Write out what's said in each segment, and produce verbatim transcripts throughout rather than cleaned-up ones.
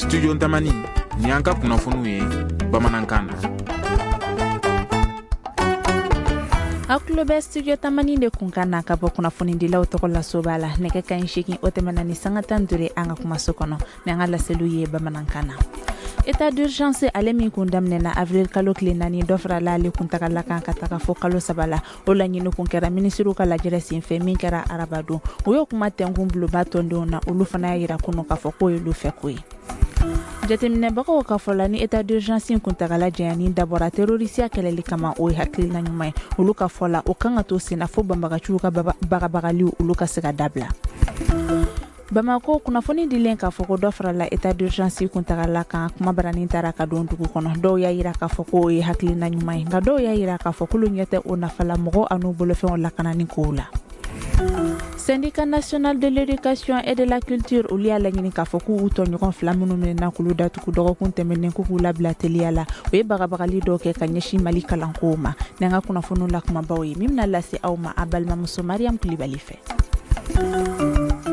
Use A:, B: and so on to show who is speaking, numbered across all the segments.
A: Studio Ntamani ni an ka kunnafoniw ye bamanankan na.
B: Aklobe Studio Tamani de kunkana ka bɔ kunnafoni dilaw tɔgɔ la so b'a la nɛgɛ ka ɲi seegin o tɛmɛna ni sanga tan dure an ka kumaso kɔnɔ ni an ka laseliw ye bamanankan na. État d'urgence ale min kun daminɛna avril kalo tile naani dɔ farala ale kuntagala kan ka taga fo kalo saba la o laɲini kun kɛra minisiriw ka lajɛrɛ senfɛ min kɛra arabadon o y'o kuma tɛnkun buloba tɔndenw na olu fana y'a yira kunu k'a fɔ k'o y'olu fɛ ko ye. Jateminɛbagaw ka fɔ la ni état d'urgence kuntagala janyani dabɔra terrorisiya kɛlɛli kama o ye hakilina ɲuman ye olu ka fɔ la o kan ka to senna fo banbagaciw ka bagabagaliw olu ka se ka dabila. Bamako kunnafoni dilen k'a fɔ ko dɔ farala état d'urgence kuntagala kan kuma baranin taara ka don dugu kɔnɔ dɔw y'a yira k'a fɔ ko o ye hakilina ɲuman ye nka dɔw y'a yira k'a fɔ k'olu ɲɛ tɛ o nafala mɔgɔw an'u bolofɛnw lakanani kow la. Syndicat national de l'éducation et de la culture olu y'a laɲini k'a fɔ k'u tɔɲɔgɔn fila minnu minɛna k'olu datugu dɔgɔkun tɛmɛnen ko k'u labila teliya la o ye bagabagali dɔw kɛ ka ɲɛsin Mali kalankow ma ni an ka kunnafoniw la kumabaw ye min bɛna lase aw ma a balimamuso Mariam Kulibali fɛ.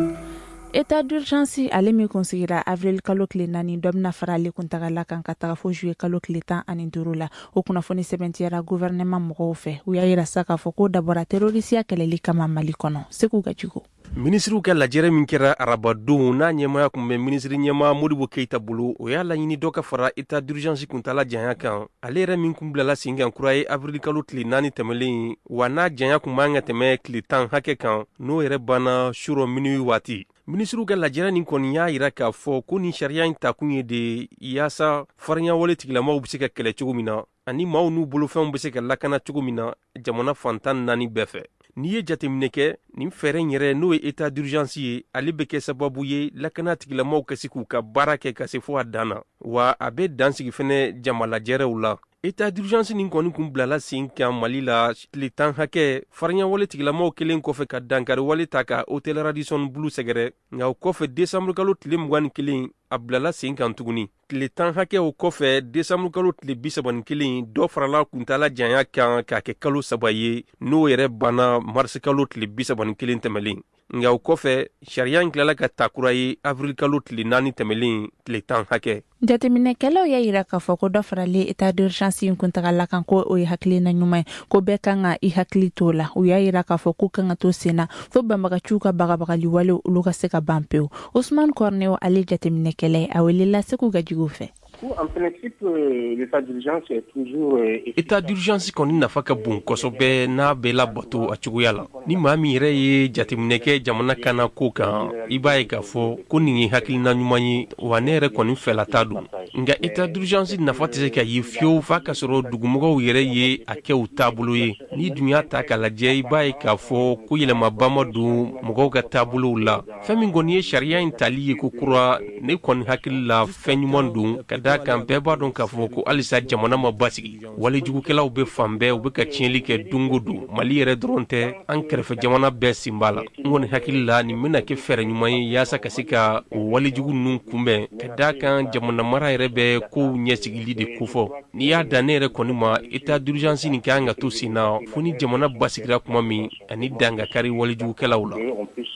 B: État d'urgence ale min kun sigira avril kalo tile naani dɔ bɛna fara ale kuntagala kan ka taga fo juillet kalo tile tan ani duuru la o kunnafoni sɛbɛntiyara gouvernement mɔgɔw fɛ u y'a yira sa k'a fɔ ko dabɔra terrorisiya kɛlɛli kama Mali kɔnɔ Seku Gajigo.
C: Ministriw ka lajɛrɛ min kɛra arabadon n'a ɲɛmaya kun bɛ ministri ɲɛma Modibo Keita bolo o y'a laɲini dɔ ka fara état d'urgence kuntala janya kan ale yɛrɛ min kun bilala sen kan kura ye avril kalo tile naani tɛmɛlen wa n'a janya kun b'an ka tɛmɛ tile tan hakɛ kan n'o yɛrɛ banna suro minuit waati. Ministriw ka lajɛrɛ nin kɔni y'a yira k'a fɔ ko ni sariya in takun ye de yaasa farinya wale tigilamaw bɛ se ka kɛlɛ cogo min na ani maaw n'u bolofɛnw bɛ se ka lakana cogo min na jamana fantan naani bɛɛ fɛ. N'i ye jateminɛ kɛ nin fɛɛrɛ in yɛrɛ n'o ye état d'urgence ye ale bɛ kɛ sababu ye lakana tigilamaw ka se k'u ka baara kɛ ka se fo a dan na wa a bɛ dan sigi fɛnɛ jama lajɛrɛw la. État d'urgence nin kɔni kun bilala sen kan Mali la tile tan hakɛ farinya wale tigilamaw kelen kɔfɛ ka dankari wale ta ka hôtel Radisson Blu sɛgɛrɛ nka o kɔfɛ décembre kalo tile mugan ni kelen a bilala sen kan tuguni. Tile tan hakɛ o kɔfɛ décembre kalo tile bi saba ni kelen dɔ farala kuntala janya kan k'a kɛ kalo saba ye n'o yɛrɛ banna mars kalo tile bi saba ni kelen tɛmɛlen. Nka o kɔfɛ sariya in tilala ka takura ye avril kalo tile naani tɛmɛlen tile tan hakɛ.
B: Jateminɛkɛlaw y'a yira k'a fɔ ko dɔ farale état d'urgence kuntagala kan ko o ye hakilina ɲuman ye ko bɛɛ kan ka i hakili t'o la u y'a yira k'a fɔ k'u kan ka to senna fo banbagaciw ka bagabagali wale olu ka se ka ban pewu. Ousmane Corneo ale jateminɛkɛla ye a welela Seku Gajigo fɛ.
D: En principe, l'état d'urgence est toujours efficace.
C: État d'urgence kɔni nafa ka bon kosɛbɛ n'a bɛ labato a cogoya la. Ni maa min yɛrɛ ye jateminɛ kɛ jamana kana ko kan, i b'a ye k'a fɔ ko nin ye hakilina ɲuman ye wa ne yɛrɛ kɔni fɛla t'a don. Nka état d'urgence nafa tɛ se ka ye fiyewu f'a ka sɔrɔ dugumɔgɔw yɛrɛ ye a kɛ u taabolo ye. Ni dun y'a ta k'a lajɛ i b'a ye k'a fɔ ko yɛlɛmaba ma don mɔgɔw ka taabolow la. Fɛn min kɔni ye sariya in tali ye ko kura ne kɔni hakili la fɛn ɲuman don ka da kan bɛɛ b'a dɔn k'a fɔ ko halisa jamana ma basigi wale jugukɛlaw bɛ fan bɛɛ u bɛ ka tiɲɛli kɛ don o don Mali yɛrɛ dɔrɔn tɛ an kɛrɛfɛ jamana bɛɛ sen b'a la n kɔni hakili la nin bɛna kɛ fɛɛrɛ ɲuman ye yaasa ka se ka o wale jugu ninnu kunbɛn ka da kan jamana mara yɛrɛ bɛ kow ɲɛsigili de kofɔ n'i y'a dan ne yɛrɛ kɔni ma état d'urgence nin kan ka to sen na fo ni jamana basigira kuma min ani dan ka kari wale jugukɛlaw la.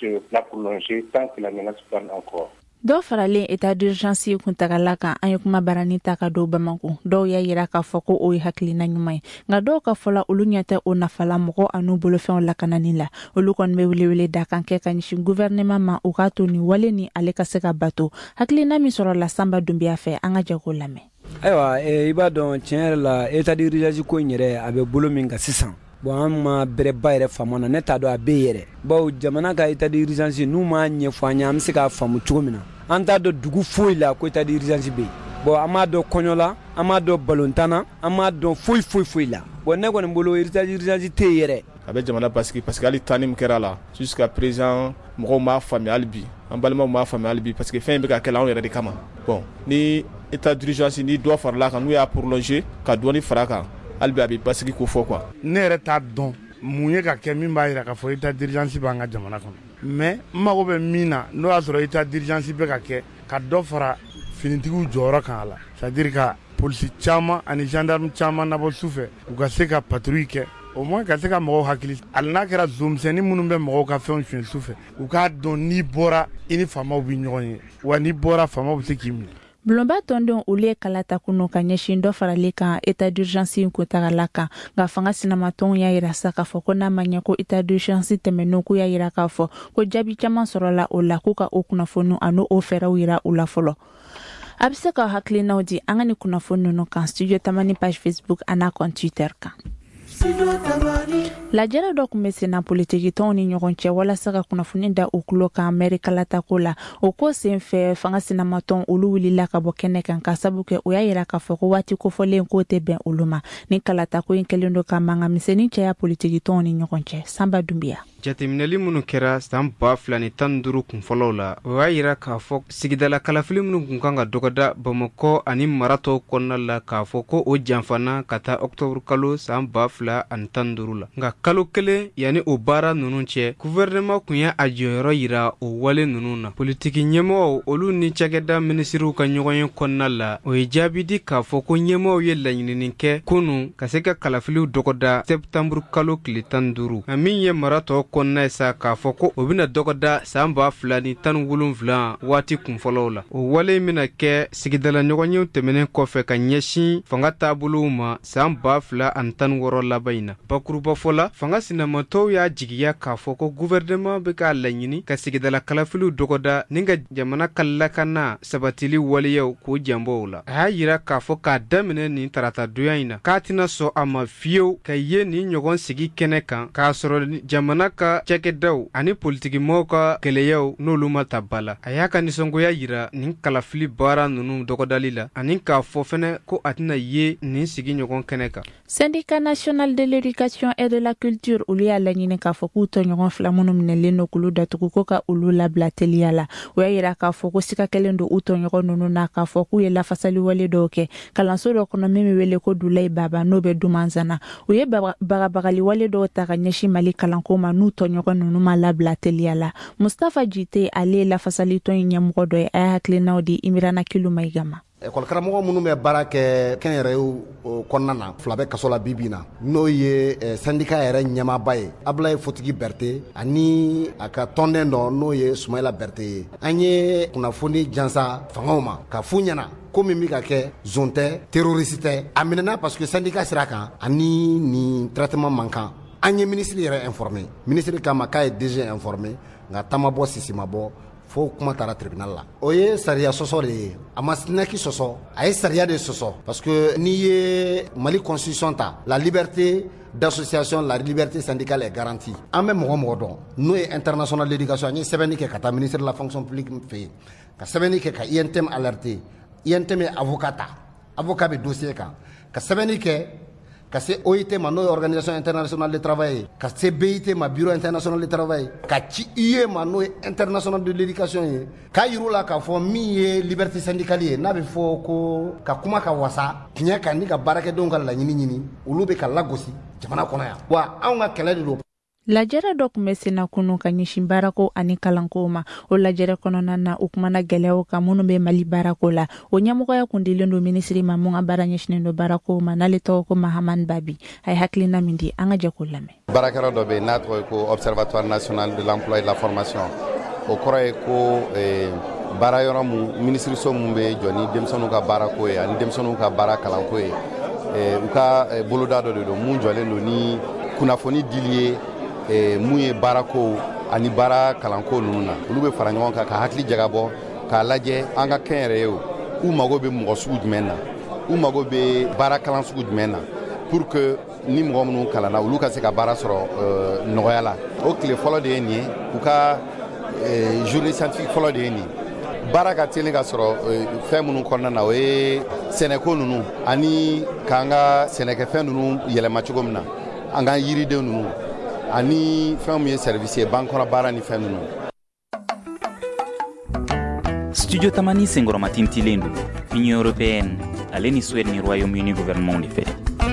B: Dɔw faralen état d'urgence kuntagala kan an ye kuma barani ta ka don Bamako dɔw y'a yira k'a fɔ ko o ye hakilina ɲuman ye nka dɔw ka fɔla olu ɲɛ tɛ o nafala mɔgɔ an'u bolofɛnw lakanani la olu kɔni bɛ welewele da kan kɛ ka ɲɛsin gouvernement ma u k'a to nin wale ni ale ka se ka bato hakilina min sɔrɔla Sanba Dumbiya fɛ an ka jago lamɛn.
E: Ayiwa i b'a dɔn tiɲɛ yɛrɛ la état d'urgence ko in yɛrɛ a bɛ bolo min kan sisan bon an ma bɛrɛba yɛrɛ faamu na ne t'a dɔn a bɛ yɛrɛ bawo jamana ka état d'urgence n'u m'a ɲɛfɔ an ye an bɛ se k'a faamu cogo min na an t'a dɔn dugu foyi la ko état d'urgence bɛ yen bon an m'a dɔn kɔɲɔ la an m'a dɔn balontan na an m'a dɔn foyi foyi foyi la bon ne kɔni bolo état d'urgence tɛ yen yɛrɛ.
F: A bɛ jamana basigi parce que hali taa ni min kɛra la jusqu'à présent mɔgɔw m'a faamuya hali bi an balimaw m'a faamuya hali bi parce que fɛn in bɛ ka kɛ la anw yɛrɛ de kama bon ni état d'urgence ni dɔ farala kan n'u y'a prolonger ka dɔɔni fara kan hali bi a bɛ basigi ko fɔ quoi.
G: Ne yɛrɛ t'a dɔn mun ye ka kɛ min b'a jira k'a fɔ état d'urgence b'an ka jamana kɔnɔ mais n mago bɛ min na n'o y'a sɔrɔ état d'urgence bɛ ka kɛ ka dɔ fara finitigiw jɔyɔrɔ kan a la c'est à dire ka polisi caman ani gendarme caman nabɔ sufɛ u ka se ka patrouille kɛ au moins ka se ka mɔgɔw hakili hali n'a kɛra zomisɛnnin minnu bɛ mɔgɔw ka fɛnw suɲɛ sufɛ u k'a dɔn n'i bɔra i ni faamaw bɛ ɲɔgɔn ye wa n'i bɔra faamaw bɛ se k'i minɛ.
B: Blomba tondon ule kalata kuno ka ɲɛsin dɔ farali kan état d'urgence ko tagala kan nga fanga sinamaton ya yira sa ka fɔ ko n'a ma ɲɛ ko état d'urgence tɛmɛnno ko ya yira k'a fɔ ko jaabi caman sɔrɔla o la k'u ka o kunnafoni ano o fɛɛrɛw yira u la fɔlɔ. A bɛ se ka hakilinaw di an ka ni kunnafoni ninnu kan studio tamani page Facebook ana compte Twitter kan. Lajɛrɛ dɔ kun bɛ senna politiki tɔnw ni ɲɔgɔn cɛ walasa ka kunnafoni da u tulo kan mɛri kalatako la o ko sen fɛ fanga sinamatɔn olu wulila ka bɔ kɛnɛ kan ka sabu kɛ o y'a yira k'a fɔ ko waati kofɔlen k'o tɛ bɛn olu ma ni kalatako in kɛlen don ka mankan misɛnnin caya politiki tɔnw ni ɲɔgɔn cɛ. Sanba Dumbiya.
H: Jateminɛli minnu kɛra san ba fila ni tan duuru kun fɔlɔw la o y'a yira k'a fɔ sigidala kalafili minnu kun kan ka dɔgɔda Bamakɔ ani mara tɔw kɔnɔna la k'a fɔ ko o janfana ka taa octobre kalo san ba fila ani tan duuru la nka kalo kelen yanni o baara ninnu cɛ gouvernement kun y'a jɔyɔrɔ yira o wale ninnu na politiki ɲɛmɔgɔw olu ni cakɛda minisiriw ka ɲɔgɔnye kɔnɔna la o ye jaabi di k'a fɔ ko ɲɛmɔgɔw ye laɲinini kɛ kunun ka se ka kalafiliw dɔgɔda septembre kalo tile tan duuru nka min ye mara tɔw kɔnɔna ye sa k'a fɔ ko o bɛna dɔgɔda san ba fila ni tan wolonwula waati kun fɔlɔw la o wale bɛna kɛ sigidala ɲɔgɔnyew tɛmɛnen kɔfɛ ka ɲɛsin fanga taabolow ma san ba fila ani tan wɔɔrɔ laban in na bakuruba fɔ la fanga sinamatɔw y'a jigiya k'a fɔ ko gouvernement bɛ k'a laɲini ka sigidala kalafiliw dɔgɔda ni ka jamana ka lakana sabatili waleyaw k'o janbɔ o la a y'a yira k'a fɔ k'a daminɛ nin tarata donya in na k'a tɛna sɔn a ma fiyewu ka ye nin ɲɔgɔn sigi kɛnɛ kan k'a sɔrɔ jamana ka cɛkɛdaw ani politikimɔgɔw ka kɛlɛyaw n'olu ma ta ba la a y'a ka nisɔngoya yira nin kalafili baara ninnu dɔgɔdali la ani k'a fɔ fɛnɛ ko a tɛna ye nin sigi ɲɔgɔn kɛnɛ kan.
B: Syndicat national de l'éducation et de la culture olu y'a laɲini k'a fɔ k'u tɔɲɔgɔn fila minnu minɛlen don k'olu datugu ko ka olu labila teliya la o y'a yira k'a fɔ ko sika kelen don u tɔɲɔgɔn ninnu na k'a fɔ k'u ye lafasali wale dɔw kɛ kalanso dɔ kɔnɔ min bɛ wele ko Dulayi Baba n'o bɛ Dumanzana u ye bagabagali wale dɔw ta ka ɲɛsin Mali kalanko ma n'u tɔɲɔgɔn ninnu ma labila teliya la. Mustafa Jite ale ye lafasali tɔn in ɲɛmɔgɔ dɔ ye a y'a hakilinaw di Imirana Kilu Maigama.
I: École karamɔgɔ minnu bɛ baara kɛ kɛnyɛrɛyew kɔnɔna na fila bɛ kaso la bi bi na n'o ye syndicat yɛrɛ ɲɛmaaba ye Ablaye Fotigi Berete ani a ka tɔnden dɔ n'o ye Sumayila Berete ye an ye kunnafoni jansa fangaw ma ka f'u ɲɛna ko min bɛ ka kɛ zone tɛ terroriste tɛ a minɛna parce que syndicat sira kan ani nin traitement man kan an ye ministre yɛrɛ informé ministre kama k'a ye D G informé nka taama bɔ sisi ma bɔ fo kuma taara tribunal la o ye sariya sɔsɔ de ye a ma sinaki sɔsɔ a ye sariya de sɔsɔ parce que n'i ye Mali constitution ta la liberté d'association la liberté syndicale est garantie an bɛ mɔgɔ mɔgɔ dɔn n'o ye international d'éducation an ye sɛbɛnni kɛ ka taa ministre de la fonction publique fɛ yen ka sɛbɛnni kɛ ka I N T M alerter I N T M ye avocat ta avocat bɛ dossier kan ka sɛbɛnni kɛ ka se O I T ma n'o ye organisation internationale de travail ka se B I T ma bureau international de travail ka ci I E ma n'o ye international de l'éducation ye k'a yir'u la k'a fɔ min ye liberté syndicale ye n'a bɛ fɔ ko ka kuma ka wasa tiɲɛ kan ni ka baarakɛdenw ka laɲini ɲini olu bɛ ka lagosi jamana kɔnɔ yan wa anw ka kɛlɛ de don.
B: Lajɛrɛ dɔ kun bɛ senna kunu ka ɲɛsin baarako ani kalanko ma o lajɛrɛ kɔnɔna na u kumana gɛlɛyaw kan minnu bɛ Mali baarako la o ɲɛmɔgɔya kun dilen don minisiri ma mun ka baara ɲɛsinnen don baarako ma n'ale tɔgɔ ko Mahamane Babi a ye hakilina min di an ka jɛ k'o lamɛn.
J: Baarakɛyɔrɔ dɔ bɛ yen n'a tɔgɔ ye ko observatoire national de l'emploi et de la formation o kɔrɔ ye ko baara yɔrɔ mun minisiriso mun bɛ jɔ ni denmisɛnninw ka baarako ye ani denmisɛnninw ka baara kalanko ye u ka boloda dɔ de don mun jɔlen don ni kunnafoni dili ye mun ye baarako ani baara kalanko ninnu na olu bɛ fara ɲɔgɔn kan ka hakili jagabɔ k'a lajɛ an ka kɛnyɛrɛyew u mago bɛ mɔgɔ sugu jumɛn na u mago bɛ baara kalan sugu jumɛn na pour que ni mɔgɔ minnu kalanna olu ka se ka baara sɔrɔ nɔgɔya la o tile fɔlɔ de ye nin ye u ka journée scientifique fɔlɔ de ye nin ye baara ka teli ka sɔrɔ fɛn minnu kɔnɔna na o ye sɛnɛko ninnu ani k'an ka sɛnɛkɛfɛn ninnu yɛlɛma cogo min na an ka yiriden ninnu ani fɛn min ye service ye bankɔnɔ baara ni fɛn ninnu.
K: Studio Tamani senkɔrɔma tintilen don Union européenne ale ni Suède ni Royaume-Uni gouvernement de fɛ.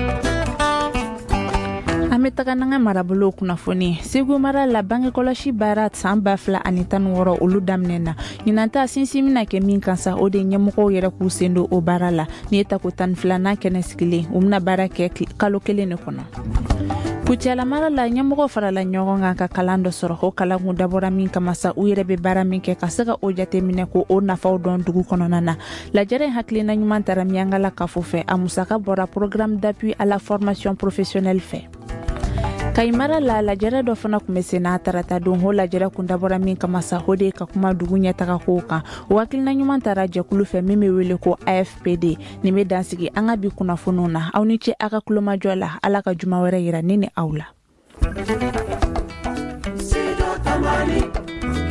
B: An bɛ taga n'an ka marabolo kunnafoni Segu mara la bange kɔlɔsi baara san ba fila ani tan ni wɔɔrɔ olu daminɛna ɲinan ta sinsin bɛna kɛ min kan sa o de ɲɛmɔgɔw yɛrɛ k'u sen don o baara la ni ye tako tan ni filanan kɛnɛ sigilen u bɛna baara kɛ kalo kelen de kɔnɔ. Kucala mara la ɲɛmɔgɔ farala ɲɔgɔn kan ka kalan dɔ sɔrɔ o kalan kun dabɔra min kama sa u yɛrɛ bɛ baara min kɛ ka se ka o jateminɛ ko o nafaw dɔn dugu kɔnɔna na lajɛrɛ in hakilina ɲuman tara miyankala kafo fɛ a musaka bɔra programme d'appui à la formation professionnelle fɛ Kaimara la lajɛrɛ dɔ fana kun bɛ sen n'a tarata don ho lajɛrɛ kun dabɔra min kama sa o de ka kuma dugu ɲɛtaga kow kan o hakilina ɲuman tara jɛkulu fɛ min bɛ wele ko A F P D nin bɛ dansigi an ka bi kunnafoniw na aw ni ce a ka kulomajɔ la ala ka juma wɛrɛ yira ne ni aw la